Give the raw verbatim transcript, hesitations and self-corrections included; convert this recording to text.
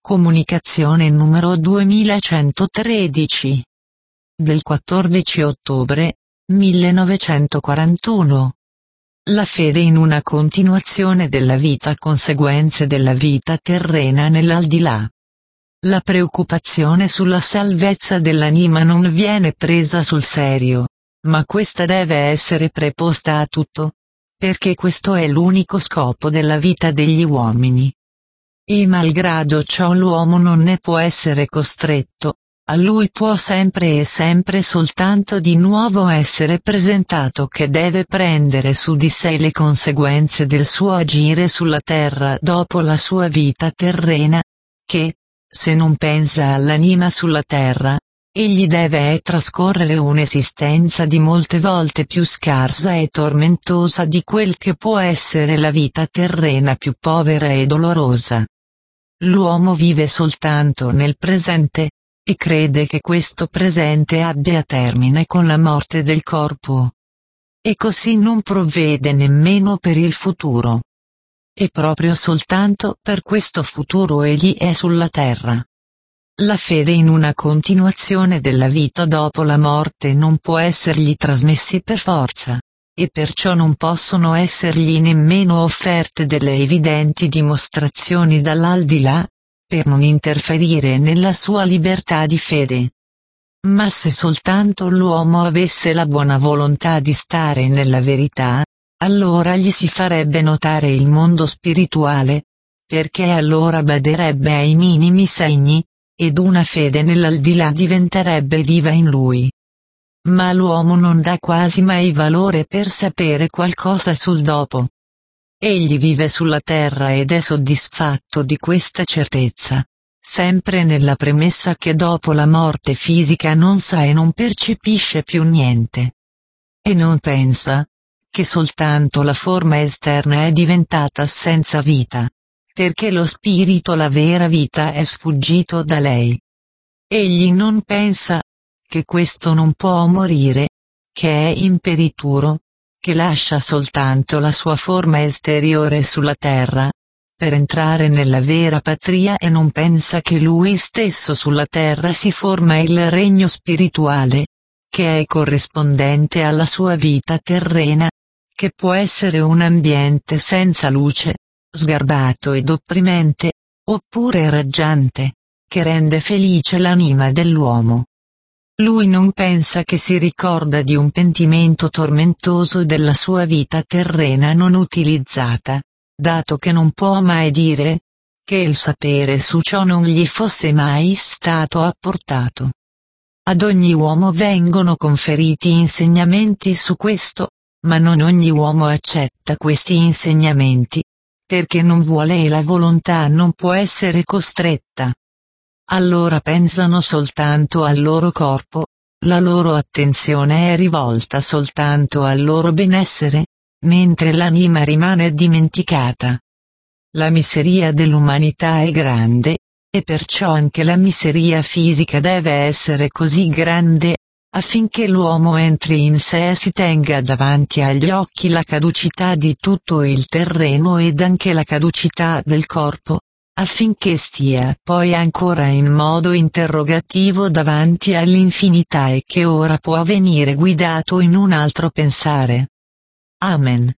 Comunicazione numero duemilacentotredici. Del quattordici ottobre, millenovecentoquarantuno. La fede in una continuazione della vita, conseguenze della vita terrena nell'aldilà. La preoccupazione sulla salvezza dell'anima non viene presa sul serio, ma questa deve essere preposta a tutto, perché questo è l'unico scopo della vita degli uomini. E malgrado ciò l'uomo non ne può essere costretto, a lui può sempre e sempre soltanto di nuovo essere presentato che deve prendere su di sé le conseguenze del suo agire sulla terra dopo la sua vita terrena, che, se non pensa all'anima sulla terra, egli deve trascorrere un'esistenza di molte volte più scarsa e tormentosa di quel che può essere la vita terrena più povera e dolorosa. L'uomo vive soltanto nel presente, e crede che questo presente abbia termine con la morte del corpo. E così non provvede nemmeno per il futuro. E proprio soltanto per questo futuro egli è sulla terra. La fede in una continuazione della vita dopo la morte non può essergli trasmessi per forza, e perciò non possono essergli nemmeno offerte delle evidenti dimostrazioni dall'aldilà, per non interferire nella sua libertà di fede. Ma se soltanto l'uomo avesse la buona volontà di stare nella verità, allora gli si farebbe notare il mondo spirituale, perché allora baderebbe ai minimi segni, ed una fede nell'aldilà diventerebbe viva in lui. Ma l'uomo non dà quasi mai valore per sapere qualcosa sul dopo. Egli vive sulla terra ed è soddisfatto di questa certezza, sempre nella premessa che dopo la morte fisica non sa e non percepisce più niente. E non pensa che soltanto la forma esterna è diventata senza vita, perché lo spirito, la vera vita, è sfuggito da lei. Egli non pensa che questo non può morire, che è imperituro, che lascia soltanto la sua forma esteriore sulla terra, per entrare nella vera patria, e non pensa che lui stesso sulla terra si forma il regno spirituale, che è corrispondente alla sua vita terrena, che può essere un ambiente senza luce, sgarbato ed opprimente, oppure raggiante, che rende felice l'anima dell'uomo. Lui non pensa che si ricorda di un pentimento tormentoso della sua vita terrena non utilizzata, dato che non può mai dire che il sapere su ciò non gli fosse mai stato apportato. Ad ogni uomo vengono conferiti insegnamenti su questo, ma non ogni uomo accetta questi insegnamenti, perché non vuole e la volontà non può essere costretta. Allora pensano soltanto al loro corpo, la loro attenzione è rivolta soltanto al loro benessere, mentre l'anima rimane dimenticata. La miseria dell'umanità è grande, e perciò anche la miseria fisica deve essere così grande, affinché l'uomo entri in sé e si tenga davanti agli occhi la caducità di tutto il terreno ed anche la caducità del corpo, affinché stia poi ancora in modo interrogativo davanti all'infinità e che ora può venire guidato in un altro pensare. Amen.